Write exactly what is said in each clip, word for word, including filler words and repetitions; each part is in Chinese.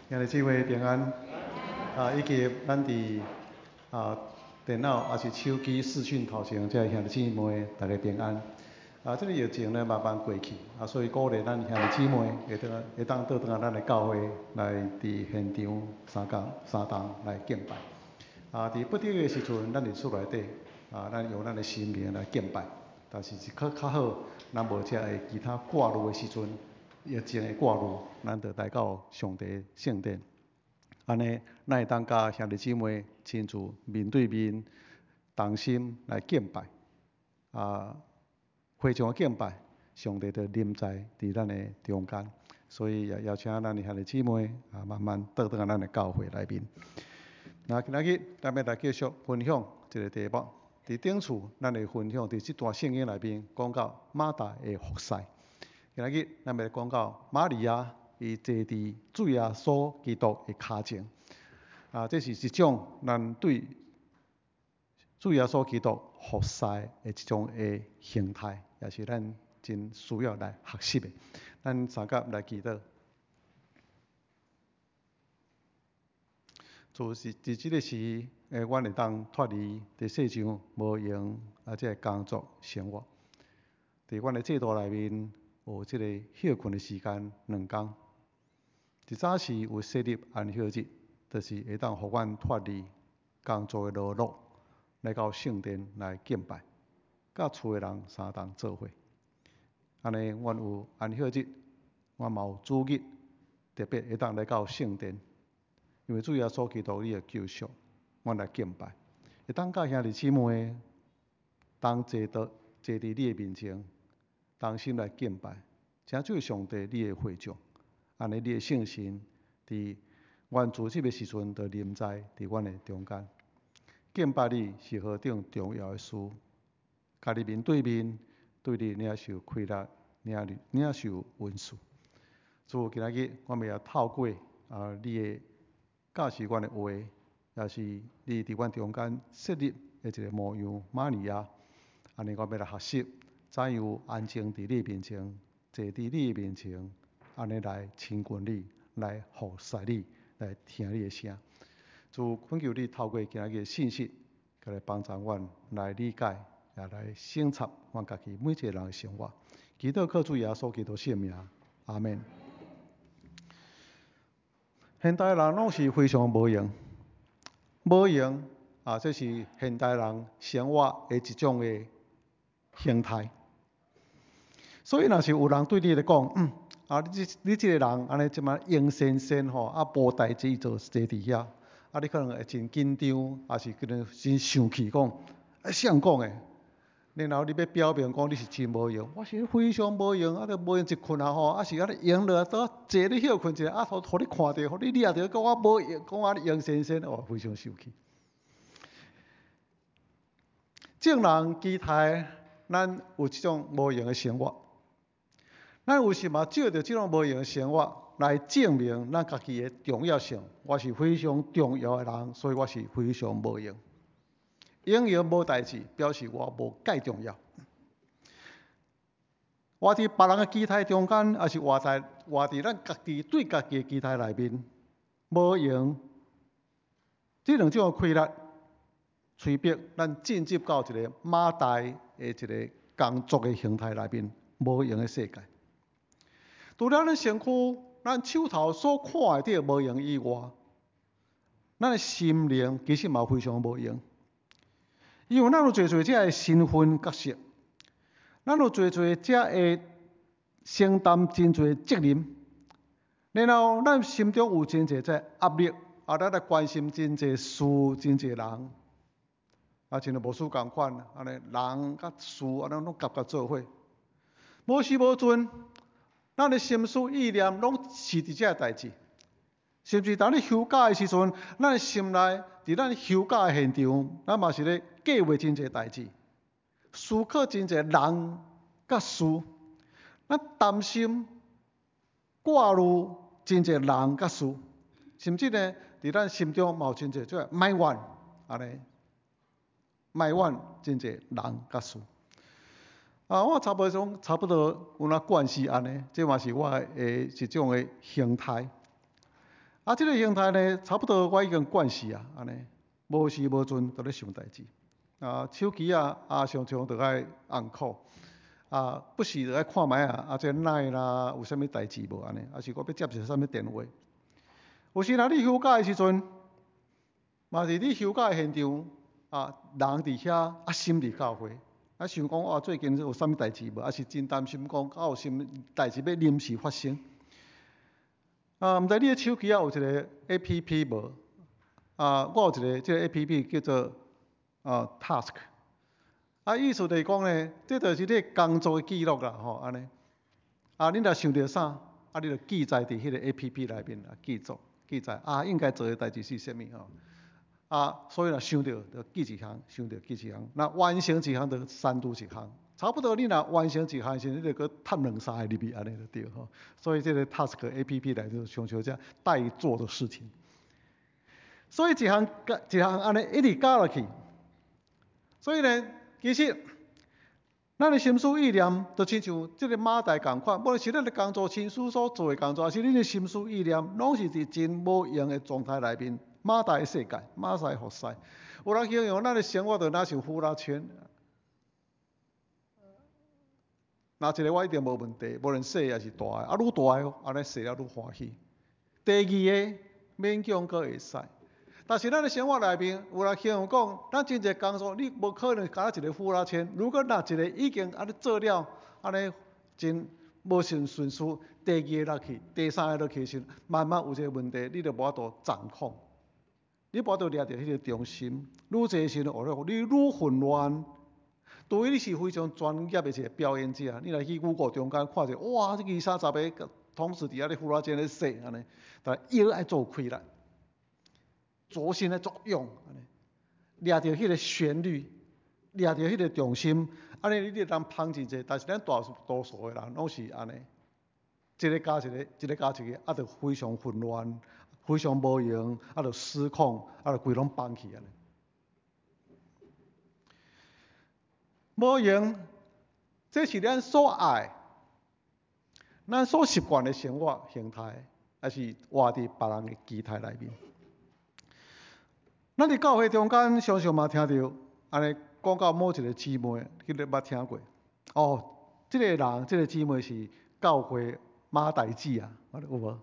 兄弟姊妹平安。啊，以及咱伫啊电脑还是手机视讯头前，这兄弟姊妹大家平安。啊，这个疫情呢慢慢过去，啊，所以鼓励咱兄弟姊妹会当会当倒转来咱的教会来伫现场三工三堂来敬拜。啊，伫不得已的时阵，咱伫厝内底啊，咱用咱的心灵来敬拜。但是是较较好，咱无遮个其他挂路的时阵，疫情的挂路，咱就来到上帝圣殿。安尼，咱会当甲兄弟姊妹亲自面对面、同心来敬拜。啊，非常敬拜，上帝就临在伫咱的中间。所以也邀请咱的兄弟姊妹啊，慢慢倒转咱的教会内面。那今仔日咱要来继续分享一个题目。伫顶次，咱会分享伫这段圣经内面讲到马大的服侍。今仔日咱要讲到玛利亚伊坐伫主耶稣基督的脚前。啊，这是一种咱对主耶稣基督服侍的一种的形态，也是咱真需要来学习的。咱三甲来祈祷。就是伫即个时，诶，阮会当脱离伫世上无用啊，即个工作生活。伫阮的制度内面，有即个休困的时间两工。一早时有设立安息日，就是会当互阮脱离工作的劳碌，来到圣殿来敬拜，甲厝的人相同做伙。安尼，阮有安息日，阮嘛有主日，特别会当来到圣殿。因为主耶稣基督伊的救赎，阮来敬拜，会当甲兄弟姊妹当坐到坐伫你的面前，同心来敬拜，成就上帝你的会众。安尼你的圣神伫阮自习的时阵，就临在伫阮的中间。敬拜你是何等重要的事，甲你面对面，对你领受快乐，领领受恩赐。主今仔日，我们也透过啊你的教示阮的话，也是你伫阮中间设立的一个模样玛利亚。安尼，我要来学习怎样安静伫你面前，坐伫你面前，安尼来亲近你，来服侍你，来听你的声。主恳求你透过今日的信息，来帮助阮来理解，也来省察阮家己每一个人的生活。祈祷靠主耶稣基督圣名，阿门。现代人拢是非常无用，无用啊！这是现代人生活的一种的形态。所以，若是有人对你来讲，嗯，啊，你这你这个人安尼这么阴森森吼，啊，无代志做，坐伫遐，啊，你可能会真紧张，还是可能真生气，讲啊，谁讲的？然后你要表明讲你是真无用，我是非常无用，啊，都无用一困啊吼，啊是啊你用了，倒坐你休困一下，啊，互互你看到，互你掠到，讲我无用，讲我用先生，哦，非常生气。众人期待咱有这种无用的生活，咱有时嘛借着这种无用的生活来证明咱家己的重要性。我是非常重要的人，所以我是非常无用。用用无代志，表示我无介重要。活伫别人的期待中间，还是活在活伫咱家己对家己的期待内面，无用。这两种快乐，催逼咱进入到一个马大的一个工作的形态内面，无用的世界。除了咱身躯、咱手头所看的这无用以外，咱的心灵其实嘛非常无用。因为咱有做做这个身份角色，咱有做做这个承担真侪责任，然后咱心中有真侪这压力，啊，咱来关心真侪事、真侪人，啊，像无事共款，安尼人甲事安尼拢夹夹做伙，无时无阵，咱的心思意念拢是伫这代志。甚至当你休假的时阵，咱的心内伫咱休假的现场，咱嘛是咧计划真侪代志，思考真侪人甲事，咱担心挂虑真侪人甲事，甚至呢，伫咱心中嘛有真侪即埋怨，安尼埋怨真侪人甲事。啊，我差不多种差不多有那惯势安尼，这嘛是我的一种的形态。 啊，这个形态呢，差不多我已经惯死啊，安尼无时无阵都咧想代志。啊，手机啊啊，常常都爱按扣。啊，不时就爱看卖啊，啊，这奈啦，有啥物代志无安尼？啊，是我要接一个啥物电话？有时若你休假的时阵，嘛是你休假的现场啊，人伫遐啊，心伫教会，啊，想讲哇，最近有啥物代志无？啊，是真担心讲，啊，有啥物代志要临时发生？啊，毋知你的手机啊有一个 A P P 无？啊，我有一个即个 A P P 叫做啊 Task。啊，意思就是讲呢，这就是你工作的记录啦，吼，安尼。啊，你若想到啥，啊，你就记载伫迄个 A P P 内面啊，记住记载啊，应该做的代志是啥物吼？啊，所以若想到就记一项，想到记一项，那完成一项就删除一项，差不多你若完成一项时，你就搁探两三个入去，安尼就对吼。所以这个 Task A P P 内就像像这待做的事情，所以一项一项安尼一直加落去，所以呢。其实，咱的心思意念，就亲像这个马代共款，无论是咱的工作、亲属所做的工作，还是恁的心思意念，拢是伫真无用的状态内面。马代的世界，马赛服塞，有人形容咱的生活就若像呼啦圈，若一个我一定无问题，无论细还是大的，啊，愈大的安尼细了愈欢喜。第二个勉强阁会使。但是咱的生活内面，有人形容讲，咱真侪工作，你无可能加一个呼啦圈。如果若一个已经安尼做了，安尼真无顺顺序，第二个落去，第三个落去时，慢慢有一个问题，你就无法度掌控，你无法度抓到迄个中心。愈侪时候，你愈混乱。除非你是非常专业的一个表演者，你来去谷歌中间看者，哇，这二三十个同时伫遐咧呼啦圈咧说安尼，但腰爱做开啦。左心的作用，抓到迄个旋律，抓到迄个重心，安尼你就当芳真济。但是咱大多数的人拢是安尼，一个加一个，一个加一个，啊，就非常混乱，非常无用，啊，就失控，啊，就规拢放弃安尼。无用，这是咱所爱、咱所习惯的生活形态，还是活伫别人的期待内面？咱伫教会中间常常嘛听到安尼讲到某一个姊妹，你都捌听过。哦，这个人，这个姊妹是教会马代子啊，有无？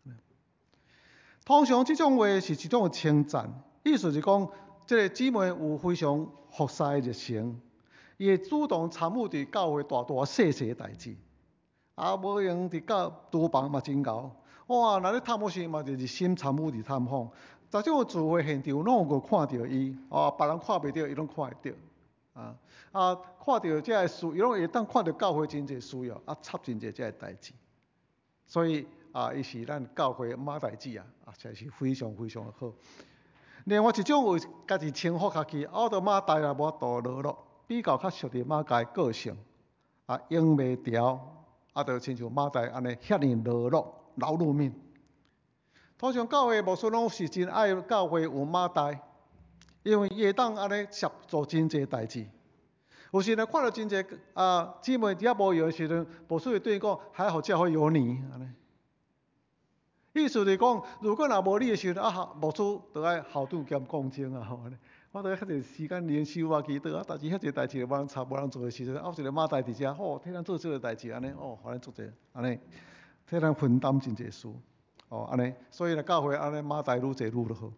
通常这种话是一种称赞，意思是讲，这个姊妹有非常服侍的热情，伊会主动参与伫教会大大细细的代志，啊，无用伫教厨房嘛真够，哇，若咧探访时嘛就是心参与伫探访。在这种聚会现场，拢有个看到伊，哦，别人看袂到，伊拢看会到，啊啊，看到这个需，伊拢会当看到教会真侪需要，啊，插真侪这个代志。所以啊，伊是咱教会马代子啊，啊，才是非常非常的好。另外一种有家己称呼家己，我到马代也无多落落，比较较属于马家个性，啊，用袂调，啊，就亲像马代安尼遐尼落落，劳碌命。通常教会牧师拢是真爱教会有马代，因为伊会当安尼协做真侪代志。有时呢看到真侪啊姊妹伫遐无用的时阵，牧师会对伊讲：还好教会有你。安尼，意思是讲，如果若无你的时阵，啊，牧师就爱好赌兼讲经啊，吼安尼。我得遐侪时间练修啊、祈祷啊，但是遐侪代志无人插、无人做的时阵，啊，有一个马代伫遮，吼，替咱做这个代志，安尼，哦，互咱做者，安尼，替咱分担真侪事。哦，安尼，所以咧教会安尼马代愈侪愈好。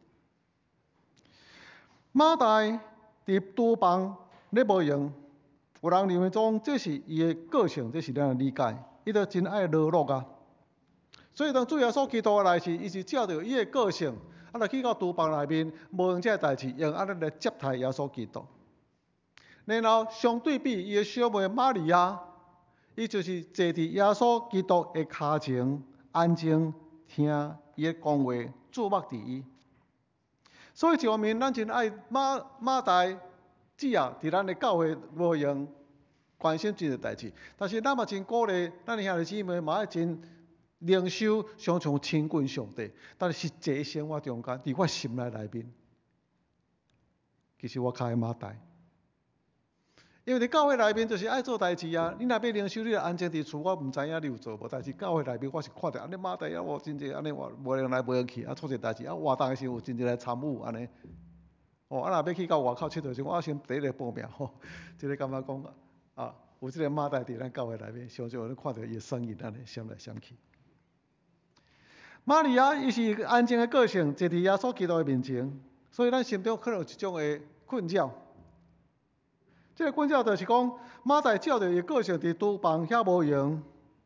马代伫厨房咧无用，有人认为讲这是伊的个性，这是咱的理解。伊就真爱落落啊。所以当主耶稣基督来时，伊是照着伊的个性，啊来去到厨房内面，无用这代志，用安尼来接待耶稣基督。然后相对比伊的小妹玛利亚，伊就是坐伫耶稣基督的骹前，安静。听伊的讲话，注目伫伊。所以一方面，咱真爱马马代子啊，伫咱的教会无用关心真个代志。但是咱嘛真鼓励咱的兄弟姊妹嘛爱真灵修，常常亲近上帝。但是实际生活中间，伫我心内内面，其实我较爱马代， 因为伫教会内面就是爱做代志啊。你若要灵修，你就安静伫厝，我毋知影你有做无代志。教会内面我是看着安尼马代啊，我真济安尼话无人来无人去，啊做者代志啊活动的时候有真济来参与安尼。哦，啊若要去到外口佚佗时，我先第一个报名吼，即个感觉讲啊，有即个马代伫咱教会内面，常常咱看到伊声音安尼闪来闪去。玛利亚伊是安静的个性，坐伫耶稣基督的面前，所以咱心中可能有一种的困扰。这个困扰就是讲，马代照着伊的个性伫厨房遐无用，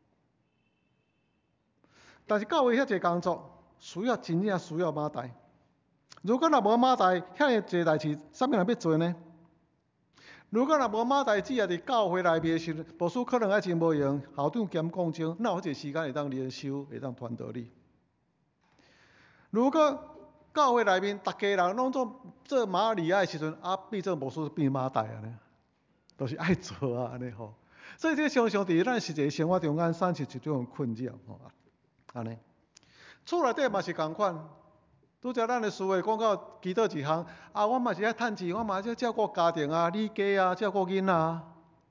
但是教会遐济工作，需要真正需要马代。如果若无马代，遐济代志，啥物人要做呢？如果若无马代只也伫教会内面时，牧师可能还真无用，校长兼讲经，哪有这时间会当联修，会当传道理？如果教会内面逐家人拢做做玛利亚的时阵，啊变做牧师变马代安尼，都是爱做啊安尼吼。所以这常常伫咱实际生活中间产生一种困扰吼，安尼。厝内底嘛是共款。拄则咱的思维讲到祈祷一项，啊，我嘛是爱趁钱，我嘛是爱照顾家庭啊、理家啊、照顾囡仔啊。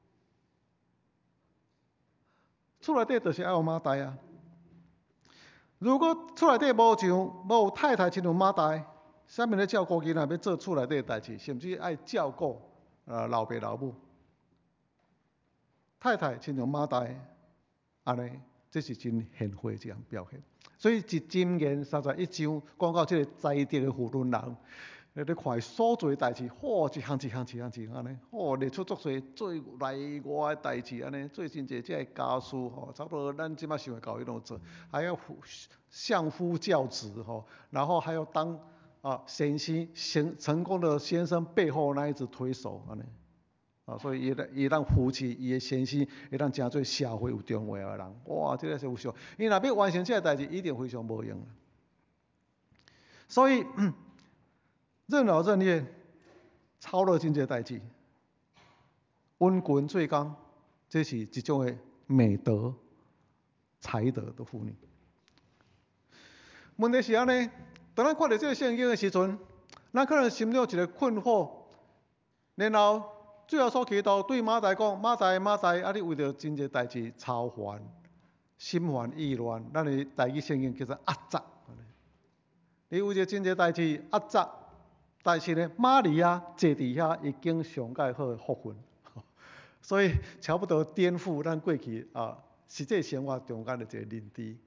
厝内底就是爱有马代啊。如果厝内底无像无有太太亲像马代，啥物咧照顾囡仔，要做厝内底的代志，甚至爱照顾啊老爸老母，太太亲像马代，安尼这是真贤惠一项表现。所以一箴言三十一章讲到这个在地的妇女人，你咧看所做代志，嚯，一项一项一项一项安尼，嚯，列出足多做内外的代志安尼，做真济这个家事吼，差不多咱即摆想的教育拢做，还要相夫教子吼，然后还要当啊先生成成功的先生背后那一只推手安尼。啊，所以伊伊让夫妻，伊的先生会当真做社会有重要的人，哇，这个是有效。伊若要完成这个代志，一定非常无用。所以任劳任怨、操劳真济代志，温quyền做工，这是一种的美德、才德的妇女。问题是安尼，当咱看到这个圣经的时阵，咱可能心中有一个困惑，然后。最后所祈祷对马代讲，马代马代，啊！你为着真济代志操烦、心烦意乱，咱的台语圣经叫做压榨。你为着真济代志压榨，但是呢，玛利亚坐伫遐已经上介好的福分，所以差不多颠覆咱过去啊实际生活中间的一个认知。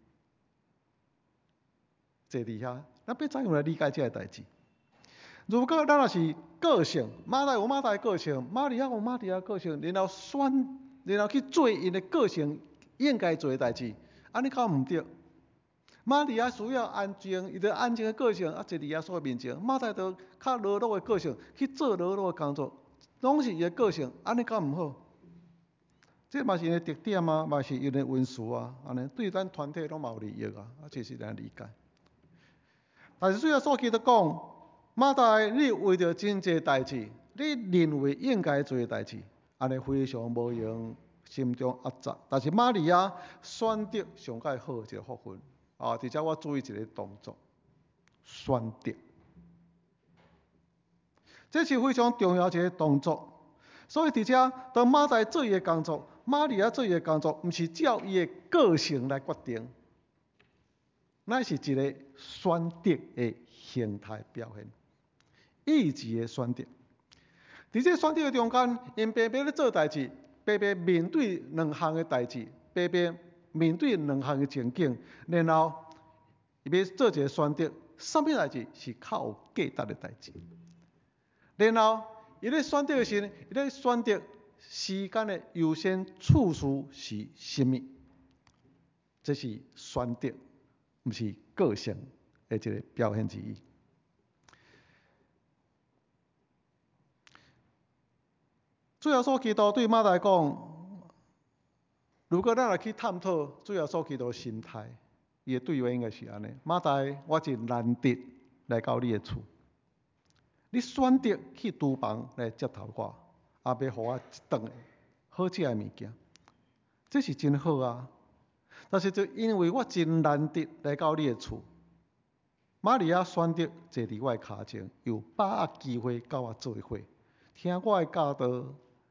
坐伫遐，咱要怎样来理解这个代志？如果咱若是个性，马代有马代的个性，玛利亚有玛利亚的个性，然后选，然后去做因的个性应该做的代志，安尼搞毋对。玛利亚需要安静，伊着安静的个性，啊，坐伫耶稣的面前；马代着较劳碌的个性，去做劳碌的工作，拢是伊的个性，安尼搞毋好。这嘛是伊的特点啊，嘛是伊的温素啊，安尼对咱团体拢嘛有利益啊，啊，这是咱理解。但是最后所记得讲。马代，你为着真济代志，你认为应该做的代志，安尼非常无用，心中压榨。但是玛利亚选择上介好一个福分，啊！而且我注意一个动作，选择，这是非常重要一个动作。所以伫遮，当马代做伊的工作，玛利亚做伊的工作，毋是照伊的个性来决定，乃是一个选择的形态表现。意志的选择，伫这选择的中间，因白白咧做代志，白白面对两项的代志，白白面对两项的情景，然后伊要做一个选择，什么代志是较有价值的代志？然后伊咧选择的时，伊咧选择时间的优先次序是什么？这是选择，毋是个性的一个表现之一。最后所祈祷对马代讲，如果咱来去探讨最后所祈祷的心态，伊的对话应该是安尼：马代，我真难得来到你的厝，你选择去厨房来接头我，也要互我一顿好食的物件，这是真好啊！但是就因为我真难得来到你的厝，玛利亚选择坐伫我的脚前，又把握机会甲我做伙，听我的教导。伫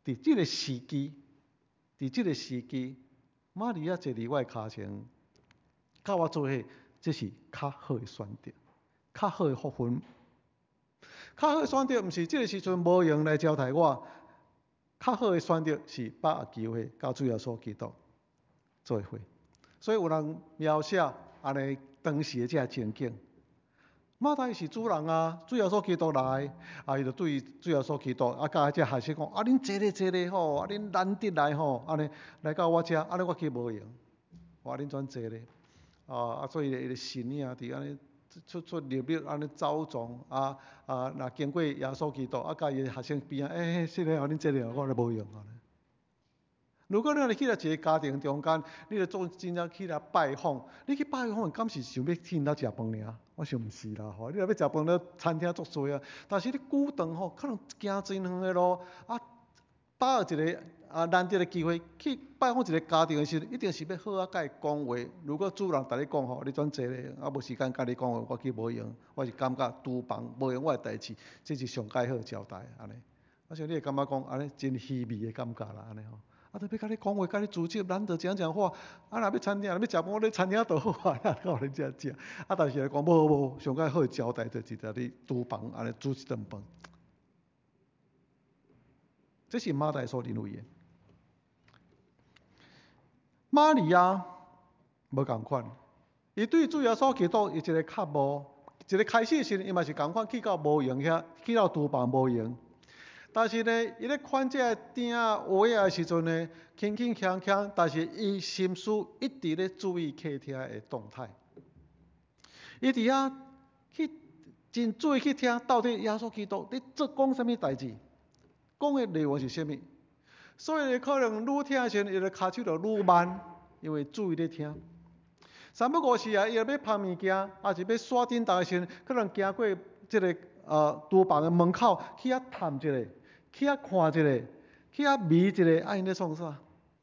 伫即个时机，伫即个时机，玛利亚坐伫我的脚前，甲我做伙，这是较好的选择，较好的福分。较好的选择，毋是即个时阵无用来招待我，较好的选择是把握机会，甲主耶稣基督做伙。所以有人描写安尼当时的这情景。马太是主人啊，主耶稣基督来，啊，伊就对主耶稣基督啊，甲这学生讲：啊，恁坐咧坐咧吼，啊，恁难得来吼，安尼来到我遮，安尼我去无用，我恁怎坐咧？啊啊，所以伊个神啊，伫安尼出出入入安尼走动啊啊，若经过耶稣基督啊，甲伊个学生边啊，诶，说咧，恁坐咧，我咧无用啊。如果你若去到一个家庭中间，你著做真正去来拜访，你去拜访，敢是想要去那食饭尔？我想毋是啦，吼！你若要食饭，咧餐厅足多啊。但是你久长吼，可能行真远的路，啊，把握一个啊难得的机会去拜访一个家庭的时候，一定是要好啊，甲伊讲话。如果主人甲你讲吼，你转坐咧，啊无时间甲你讲话，我去无用，我是感觉厨房无用我的代志，这是上介好交代安尼。我想你会感觉讲安尼真稀微的感觉啦，安尼吼。啊，特别甲你讲话，甲你组织，难得讲讲话。啊，若要餐厅，若要食饭，我咧餐厅倒好啊，哪够恁遮食？啊，但是来讲，无无，上介好交代就是在你厨房安尼煮一顿饭。这是马太所认为的。玛利亚无共款，伊对主耶稣基督，伊一个较无，一个开始时，伊嘛是共款去到无用遐，去到厨房无用。但是呢，伊咧看这鼎啊话啊的时阵呢，轻轻锵锵，但是伊心思一直咧注意客厅的动态。伊伫遐去真注意去听，到底耶稣基督咧做讲什么代志，讲的内容是啥物。所以可能愈听的时阵，伊个骹手就愈慢，因为注意咧听。三不五时啊，伊若要拍物件，还是要刷电动的时阵，可能经过即个呃厨房的门口，去遐探一下。去遐看一下，去遐味一下，啊因咧创啥？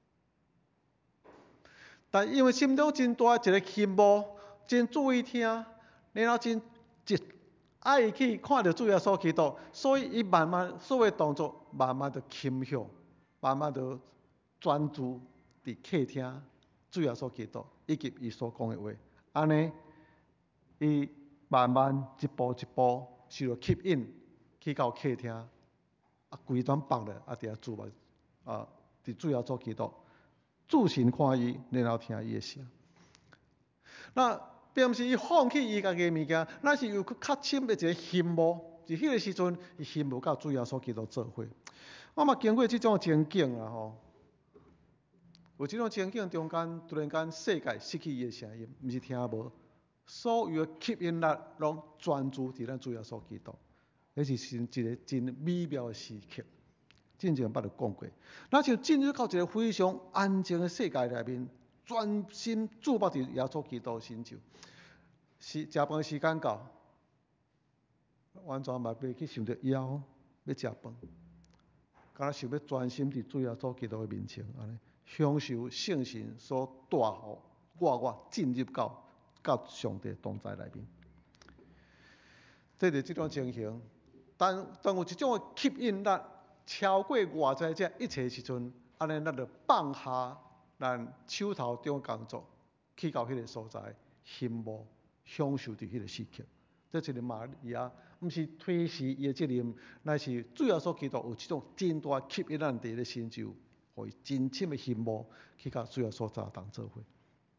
但因为心中真大一个羡慕，真注意听，然后真一爱去看到主耶稣基督，所以伊慢慢所有动作慢慢就倾向，慢慢就专注伫客厅主耶稣基督以及伊所讲的话，安尼伊慢慢一步一步受到吸引，去到客厅。啊，规团放咧，啊，伫遐主嘛，啊，伫主要做基督，注神看伊，然后听伊的声。那并毋是伊放弃伊家己的物件，那是有较深的一个羡慕，伫迄个时阵，伊羡慕甲主要所基督做伙。我嘛经过即种情景啊，吼，有即种情景中间，突然间世界失去伊的声音，毋是听无，所有的吸引力拢专注伫咱主要所基督。那是一个真美妙的时刻，之前捌就讲过。那就进入到一个非常安静的世界内面，专心注目伫耶稣基督身上。是食饭时间到，完全嘛袂去想着枵要食饭，敢若想要专心伫主耶稣基督的面前，安尼享受圣神所带互我我进入到到上帝同在内面。这就是这种情形。但当有一种吸引力超过外在这一切时阵，安尼咱就放下咱手头中工作，去到迄个所在，羡慕享受伫迄个时刻。这就是玛利亚，毋是推卸伊的责任，乃是主要所基督有这种真大吸引力伫咧心上，互伊真深的羡慕，去到主要所在当做伙。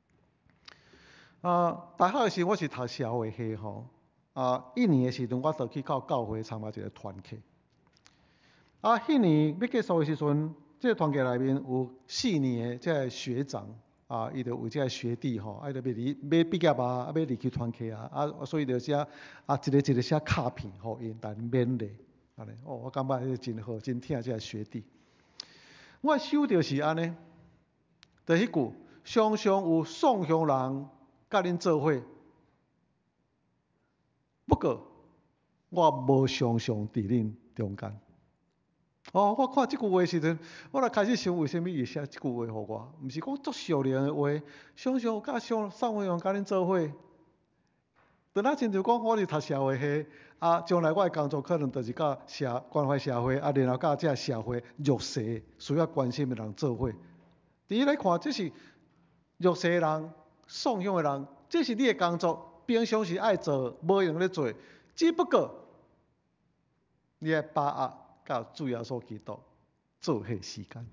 啊，大学的时候我是读社会系吼。啊，一年的时阵，我就去到教会参加一个团契。啊，迄年要结束的时阵，这个团契内面有四年的这个学长啊，伊就有这个学弟吼，啊，就要离要毕业啊，要离开团契啊，啊，所以就写啊一个一个写卡片互因来勉励，安尼哦，我感觉迄个真好，真疼这个学弟。我想到是安尼，就迄句，常常有送乡人甲恁做伙。不过，我无常常伫恁中间。哦，我看即句话时阵，我来开始想，为什么伊写即句话互我？毋是讲足少年的话，常常有甲上上位人甲恁做伙， 当然亲像讲，我是读社会系，啊，将来我的工作可能就是甲社关怀社会，啊，然后甲这社会弱势需要关心的人做伙。第一来看，这是弱势的人、丧凶的人，这是你的工作，平常是爱做，无用咧做，只不过你要把握甲主耶稣基督做伙时间。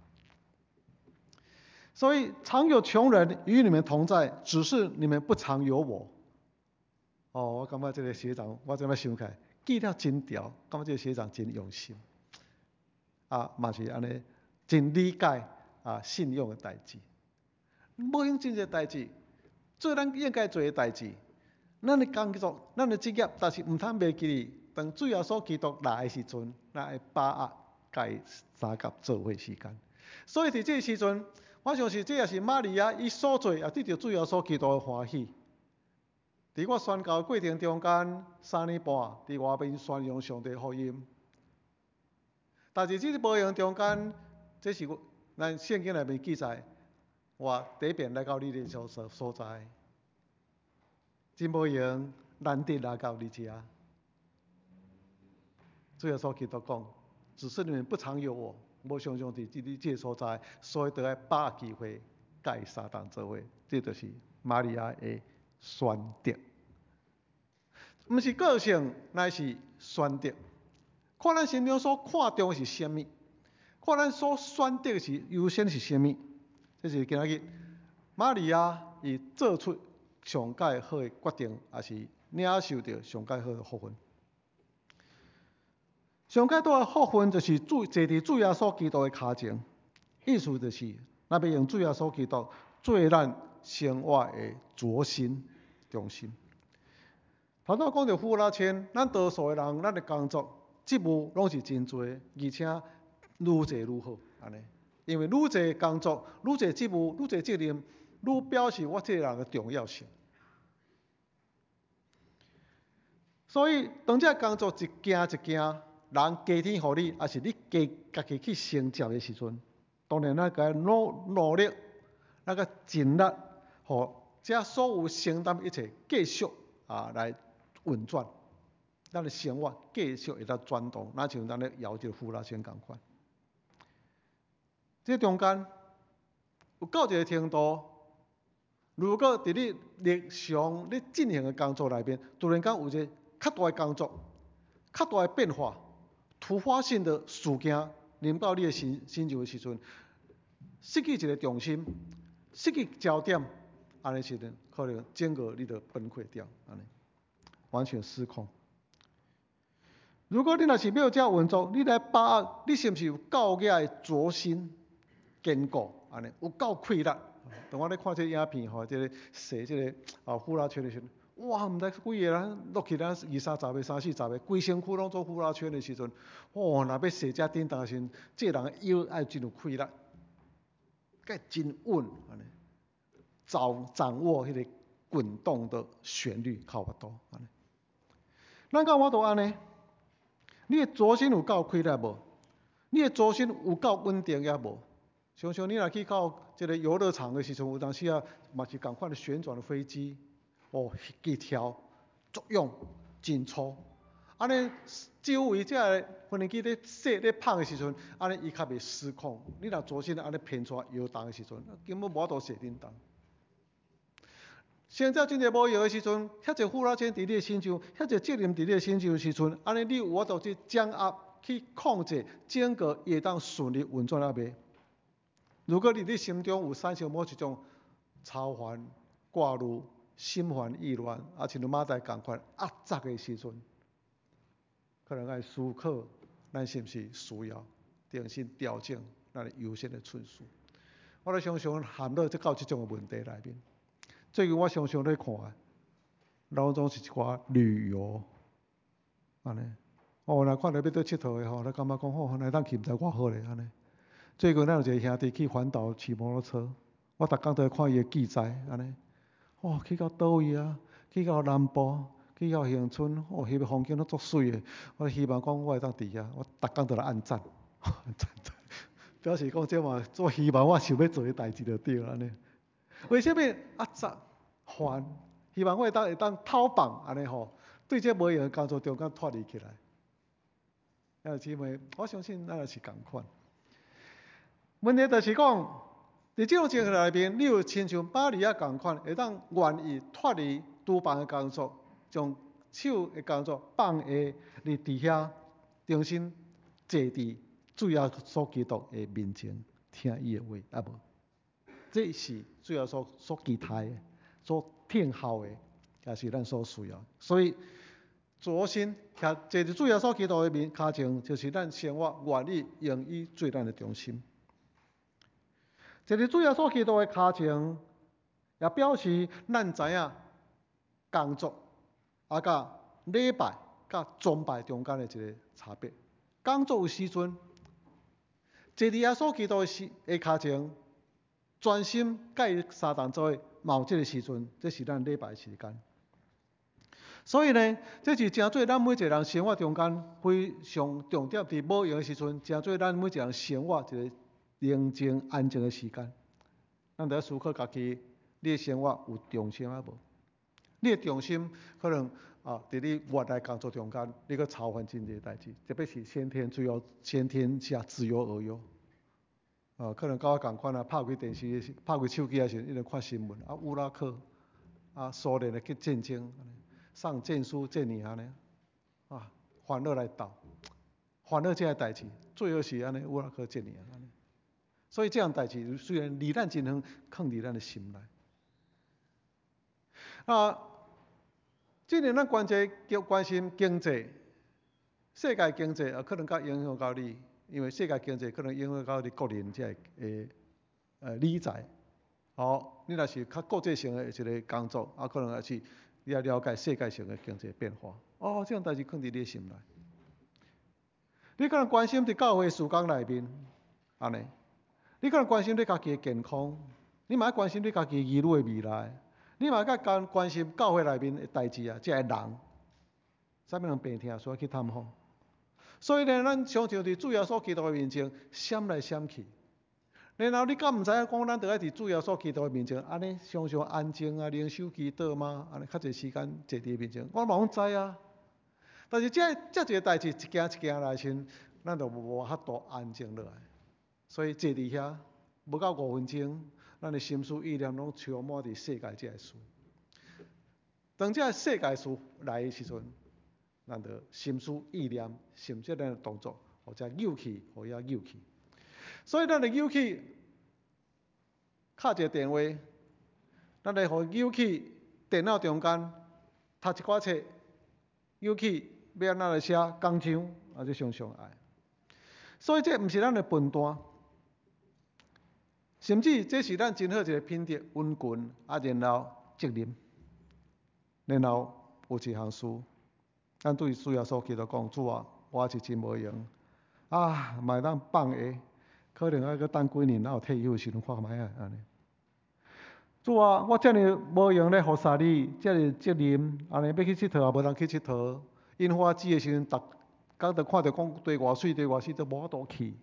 所以常有穷人与你们同在，只是你们不常有我。哦，我感觉这个学长，我这么想起来，记了真条，感觉这个学长真用心。啊，嘛是安尼，真理解啊信用的代志。无用真个代志，做咱应该做的代志。咱的工作，咱的职业，但是唔通袂记哩。当主耶稣基督来的时阵，咱会把握甲伊三甲做伙时间。所以伫这个时阵，我相信这也是玛利亚伊所做，也得到主耶稣基督的欢喜。伫我宣教过程中间三年半，伫外面宣扬上帝福音。但是这个无用中间，这是咱圣经内面记载，我第一遍来到你的所所在，真无用，难得来到你家。主耶稣基督讲，只是你们不常有我，无常常伫你这个所在，所以就要把握机会，甲伊撒旦做伙。这就是玛利亚的选择，毋是个性，乃是选择。看咱心中所看重的是什么？看咱所选择的是优先是什么？这是今日玛利亚伊做出上界好的决定，也是领受到上界好的福分。上界大的福分就是主坐伫主耶稣基督的脚前，意思就是，咱要用主耶稣基督做咱生活的轴心、中心。头先讲到富拉圈，咱多数的人，咱的工作职务拢是真多，而且愈做愈好，安尼。因为愈做工作、愈做职务、愈做责任，愈表示我这个人的重要性。所以，当这工作一件一件，人加天互你，还是你家家己去承接的时阵，当然咱该努努力，那个尽力，互这所有承担一切继续啊来运转，咱的生活继续会当转动，那像咱咧摇这个呼啦圈共款。这中间有到一个程度，如果伫你日常你进行的工作内面，突然间有一个较大的工作、较大的变化、突发性的事件临到你的身身上的时阵，失去一个重心，失去焦点，安尼时阵可能整个你就崩溃掉，安尼完全失控。如果你若是要这运作，你来把握，你是毋是有够个的决心、坚固，安尼有够气力？当我咧看这影片吼，这个射这个啊呼啦圈的时阵，哇，毋知几个人落去咱二三十个、三四十个，规身躯拢做呼啦圈的时阵，哇，若要射这叮当的时阵，这人腰爱真有气力，该真稳，安尼掌掌握迄个滚动的旋律，靠法度，安尼。咱到我都安尼，你的左心有够气力无？你的左心有够稳定也无？常常你若去到这个游乐场的时阵，有当时啊，嘛是共款的旋转的飞机，哦，机跳作用真粗，安尼周围这个飞行机咧射咧拍的时阵，安尼伊较袂失控。你若左心安尼偏出摇动的时阵，根本无法度射叮当。现在真正无用的时阵，遐侪负拉圈伫你的身上，遐侪责任伫你的身上的时阵，安尼你有法度去掌握、去控制整个会当顺利运转啊袂？如果你你心中有产生某一种操烦、挂虑、心烦意乱，啊，像马仔共款压榨的时阵，可能要思考，咱是毋是需要重新调整咱的优先的顺序？我咧常常陷入即到即种的问题内面。最近我常常咧看，拢总是一寡旅游，安尼，哦，若看到要倒佚佗的吼，咱感觉讲吼，来当去毋知偌好咧，安尼。最近咱有一个兄弟去环岛骑摩托车，我逐工都看伊的记载，安尼，哦，去到倒位啊，去到南部，去到恒春，哦，翕的风景都足水的。我希望讲我会当伫遐，我逐工都来按赞，按赞，表示讲这嘛，做希望我想要做的代志就对了安尼。为什么压榨、烦、 希望我会当会当讨棒安尼吼，对这无用的工作中间脱离起来。啊，姊妹，我相信咱也是共款。问题就是讲，伫这种情形内面，你有亲像巴利亚共款，会当愿意脱离厨房的工作，将手的工作放下，你伫遐重新坐伫主耶稣基督的面前，听伊的话，啊无？这是主耶稣所期待的、所听候的，也是咱所需要。所以，主心徛坐伫主耶稣基督的面骹前，就是咱生活愿意用伊做咱的中心。坐伫主耶稣基督的骹前，也表示咱知影工作啊，甲礼拜、甲崇拜中间的一个差别。工作有时阵，坐伫耶稣基督的骹前，专心甲伊相同做伙，嘛有即个时阵，这是咱礼拜的时间。所以呢，这是真做咱每一个人生活中间非常重点，伫无用的时阵，真做咱每一个人生活一个宁静安静的时间。咱得思考家己，你的生活有重心啊无？你的重心可能啊，伫你原来工作中间，你去操烦真济代志，特别是先天自由、先天下自由而忧。啊，可能甲我共款啊，拍开电视、拍开手机的时阵，一直看新闻啊，乌拉克啊，苏联的去战争，上战书这尔安尼啊，烦恼来斗，烦恼这个代志，最好是安尼乌拉克这尔安尼。所以这样代志虽然离咱真远，藏伫咱的心内。啊，既然咱关节叫关心经济，世界经济啊，可能较影响到你。因为世界经济可能影响到你个人这个呃理财，好，你若是较国际性的一个工作，啊，可能也是你要了解世界性的经济变化。哦，这样代志放伫你的心内。你可能关心伫教会事工内面，安尼，你可能关心你家己的健康，你嘛要关心你家己儿女的未来，你嘛要关关心教会内面的代志啊，即个人，啥物人病痛，所以去探访。所以呢，咱常常伫主耶稣基督的面前闪来闪去，然后你敢毋知影讲，咱着爱伫主耶稣基督的面前，安尼常常安静啊，灵修祈祷吗？安尼较侪时间坐伫面前，我嘛拢知啊。但是这这一个代志一件一件来先，咱就无法度安静落来。所以坐伫遐，无到五分钟，咱的心思意念拢充满伫世界这个事。当这个世界事来的时阵，咱着心思意念，甚至咱的动作，或者扭去，或者扭去。所以咱着扭去，敲一个电话，咱来互扭去电脑中间读一寡册，扭去要安怎来写工章，啊，这常常爱。所以这毋是咱的分段，甚至这是咱真好一个品德、温顺，啊，然后责任，然后有一项事。咱对主耶稣基督讲，主啊，我是真无用，啊，嘛会当放下，可能还阁等几年，然后退休的时阵看卖啊安尼。主啊，我遮尔无用咧服侍你，遮尔责任，安尼要去佚佗也无通去佚佗，樱花季的时阵，逐工着看着讲地偌水，地偌水，都无法度去。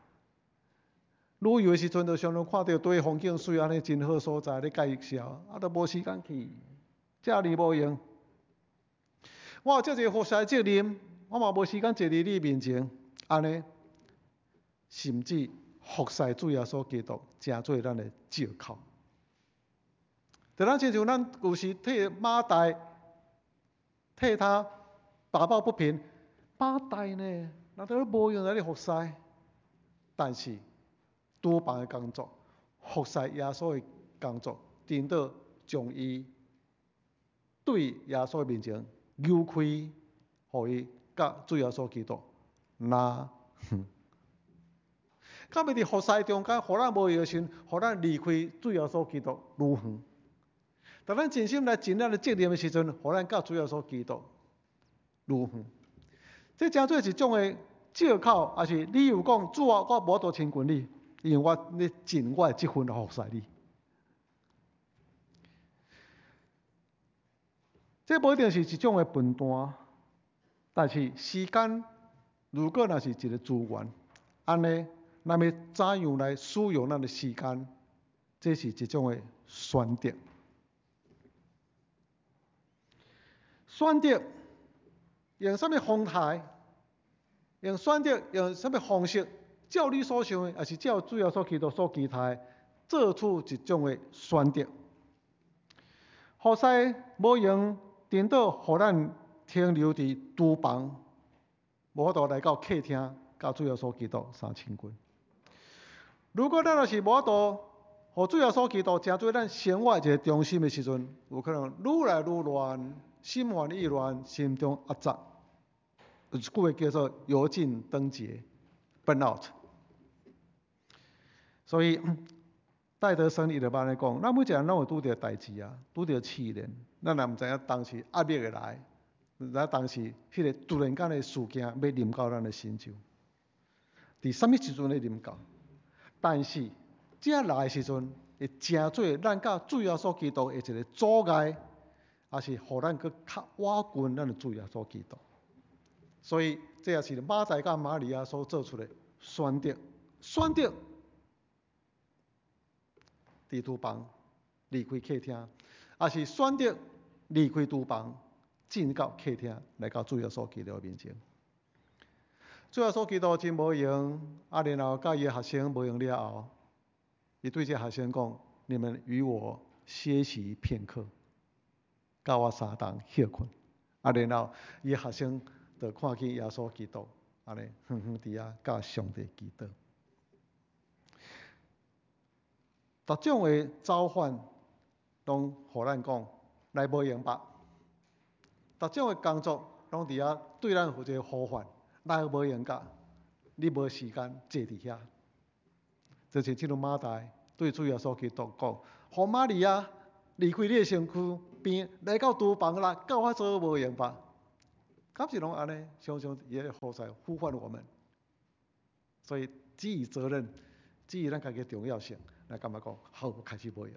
旅游的时阵，就常常看到对风景水安尼真好所在咧介绍，啊，都无时间去，遮尔无用。我有遮侪服侍责任，我嘛无时间坐伫你面前，安尼，甚至服侍主耶稣基督，诚做咱的借口。就咱亲像咱有时替马代替他打抱不平，马代呢，那都无用来咧服侍，但是厨房的工作，服侍耶稣的工作，真到将伊对耶稣的面前。扭开，互伊甲主耶稣基督拉远。敢要伫服侍中间，互咱无用的时，互咱离开主耶稣基督愈远。当咱真心来尽咱的责任的时阵，互咱甲主耶稣基督愈远。这诚做一种的借口，也是理由讲，主啊，我无多亲近你，因为我咧尽我的这份来服侍你。这无一定是一种的分段，但是时间如果若是一个资源，安尼咱要怎样来使用咱的时间，这是一种的选择。 选择用什么方态，用选择用什么方式，照你所想的，还是照主耶稣基督所期待，做出一种的选择。何塞无用颠倒，互咱停留伫厨房，无法度来到客厅，甲主耶稣基督相亲近。如果咱若是无法度，互主耶稣基督成做咱生活一个中心的时阵，有可能愈来愈乱，心烦意乱，心中压杂。有一句话叫做“油尽灯节 ”（burn out）。所以戴德生伊就安尼讲：，咱每一个人拢有拄着代志啊，拄着试炼，咱也毋知影当时压力会来，毋知当时迄个突然间的事件要临到咱的心上，伫什么时阵会临到？但是这来的时阵，会真做咱甲主耶稣基督的一个阻碍，也是互咱搁较瓦近咱的主耶稣基督。所以这也是马仔甲玛利亚所做出的选择，选择伫厨房离开客厅，也是选择离开厨房进到客厅，来到主耶稣基督面前。主耶稣基督真无用，啊，然后甲伊的学生无用了后，伊对这学生讲：“你们与我歇息片刻，教我三顿歇困。”啊，然后伊的学生就看见耶稣基督，安尼远远伫遐甲上帝祈祷。逐种的召唤，拢互咱讲来无用吧？逐种的工作，拢伫遐对咱有一个呼唤。来无用噶，你无时间坐伫遐。这是进入马太对主耶稣基督讲：，互玛利亚离开你的身躯边，来到厨房啦，教我做无用吧？敢是拢安尼？常常也何塞呼唤我们，所以基于责任，基于咱家己的重要性，来感觉讲好开始无用。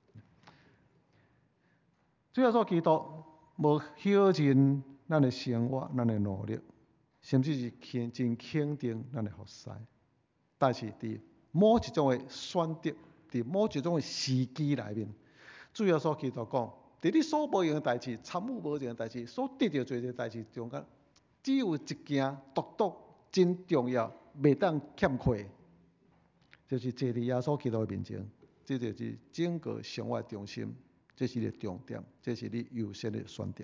主耶稣基督无休尽咱的生活，咱的努力。甚至是肯真肯定咱的服侍，但是伫某一种的选择，伫某一种的时机内面，主耶稣基督讲，伫你所无用的代志、参与无用的代志、所得到做的代志中间，只有一件独独真重要，袂当欠缺，就是坐伫耶稣基督的面前，这就是整个生活的中心，这是你的重点，这是你优先的选择。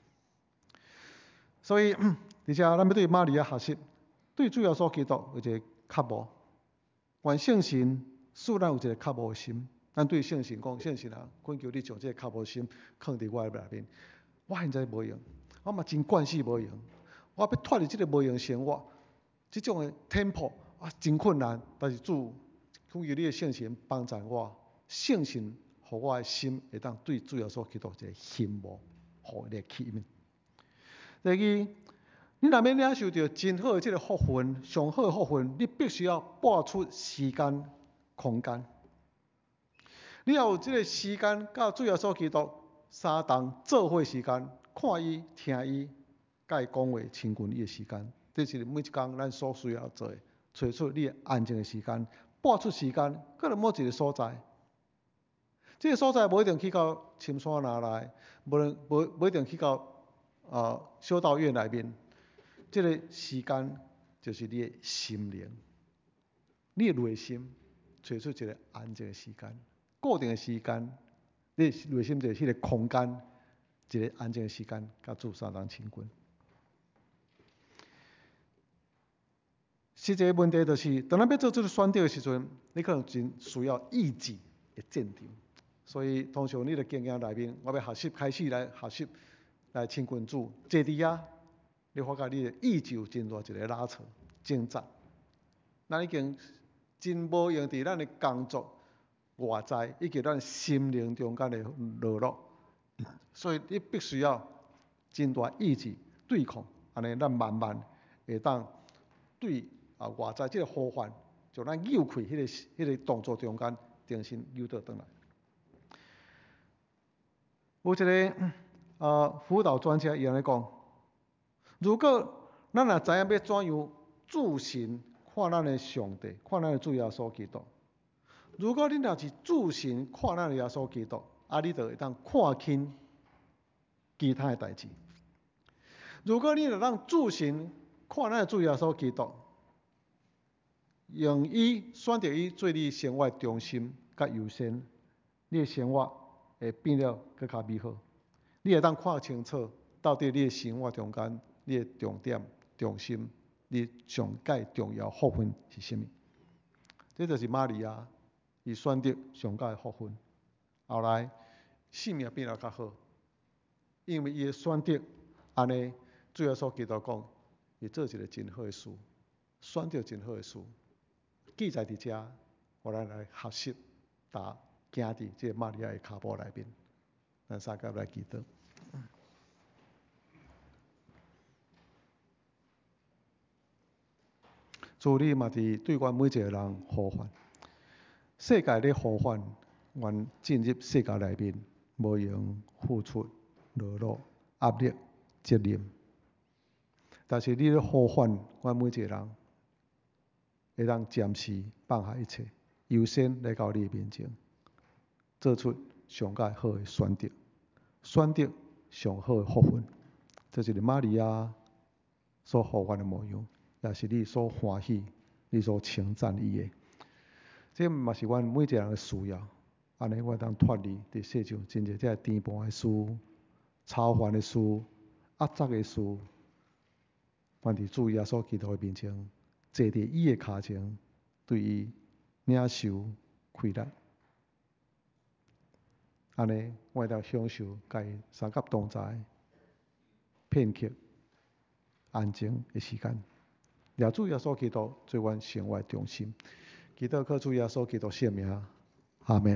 所以，而且咱要对玛利亚学习，对主耶稣基督有一个渴慕，愿圣神使咱有一个渴慕的心。咱对圣神讲，圣神啊，恳求你将这个渴慕的心放伫我的内面。我现在无用，我嘛真惯死无用，我要脱离这个无用生活，这种的 tempo 啊真困难。但是主恳求你的圣神帮助我，圣神互我的心会当对主耶稣基督一个羡慕，互一个启蒙。第二，你若要领受到真好的这个福分，上好的福分，你必须要拨出时间、空间。你要有这个时间，甲主耶稣基督三顿做伙时间，看伊、听伊、甲伊讲话、亲近伊的时间，这是每一天咱所需要做的。找出你安静的时间，拨出时间，搁到某一个所在。这个所在无一定去到深山哪内，无无无一定去到。啊，修道院内面，这个时间就是你的心灵，你的内心找出一个安静的时间，固定的时间，你内心就是迄个空间，一个安静的时间，甲主三人亲近。实际问题就是，当咱要做这个选择的时阵，你可能真需要意志的坚定。所以，通常你的经验内面，我要学习开始来学习。来亲近主，坐伫遐，你发觉你的意志有真大一个拉扯、挣扎。咱已经真无用伫咱的工作外在，以及咱心灵中间的落落，所以你必须要真大意志对抗，安尼咱慢慢会当对啊外在这个呼唤，就咱扭开迄个迄个动作中间，重新扭倒转来。有一个。呃，辅导专家伊安尼讲：，如果咱若知影要怎样自信看咱的上帝，看咱的主耶稣基督，如果你若是自信看咱的耶稣基督，啊，你就会当看清其他的代志。 如果你若让自行看咱的主耶稣基督，用伊选择伊做你生活的中心甲优先，你的生活会变得更加美好。你会当看清楚，到底你的生活中间，你的重点、重心，你上界重要福分是啥物？这就是玛利亚，伊选择上界的福分。后来性命变得较好，因为伊的选择，安尼主耶稣基督讲，伊做一个真好的事，选择真好的事，记载伫遮，互咱来学习，打行伫这玛利亚的脚步内面。咱三甲来祈祷。主，你嘛伫对阮每一个人呼唤，世界咧呼唤，阮进入世界内面，无用付出、劳碌、压力、责任。但是你咧呼唤阮每一个人，会当暂时放下一切，优先来到你面前，做出上界好的选择，选择上好的福分。这就是玛利亚所呼唤的模样，也是你所欢喜、你所称赞伊的。这嘛是阮每一个人的需要。安尼，我当脱离伫世上真侪这颠簸的事、操烦的事、压榨的事，阮伫主耶稣基督的面前，坐伫伊的脚前，对伊领受亏难。安尼，我会当享受甲伊三甲同在片刻安静的时间。也主耶稣基督做阮生活的中心。祈祷靠主耶稣基督圣名，阿门。